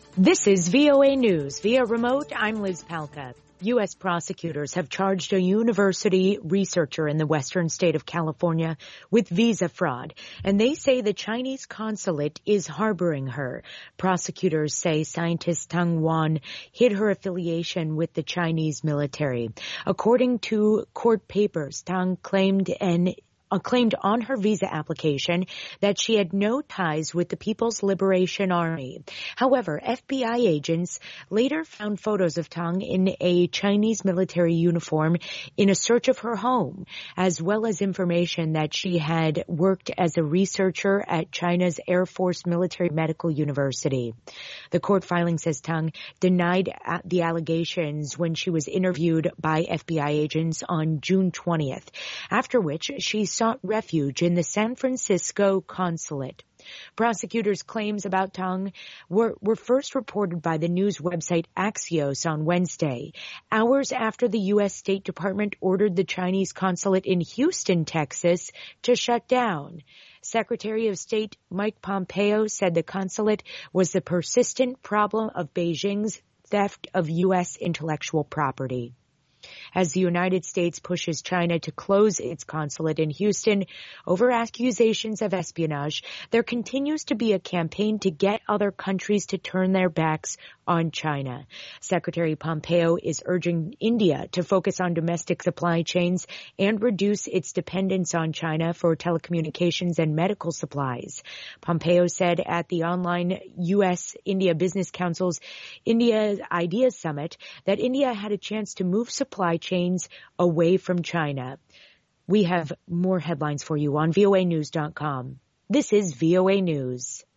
This is VOA News. Via remote, I'm Liz Palka. U.S. prosecutors have charged a university researcher in the western state of California with visa fraud, and they say the Chinese consulate is harboring her. Prosecutors say scientist Tang Wan hid her affiliation with the Chinese military. According to court papers, Tang claimed on her visa application that she had no ties with the People's Liberation Army. However, FBI agents later found photos of Tang in a Chinese military uniform in a search of her home, as well as information that she had worked as a researcher at China's Air Force Military Medical University. The court filing says Tang denied the allegations when she was interviewed by FBI agents on June 20th, after which she sought refuge in the San Francisco consulate. Prosecutors' claims about Tang were first reported by the news website Axios on Wednesday, hours after the U.S. State Department ordered the Chinese consulate in Houston, Texas, to shut down. Secretary of State Mike Pompeo said the consulate was the persistent problem of Beijing's theft of U.S. intellectual property. As the United States pushes China to close its consulate in Houston over accusations of espionage, there continues to be a campaign to get other countries to turn their backs on China. Secretary Pompeo is urging India to focus on domestic supply chains and reduce its dependence on China for telecommunications and medical supplies. Pompeo said at the online U.S.-India Business Council's India Ideas Summit that India had a chance to move supply chains away from China. We have more headlines for you on voanews.com. This is VOA News.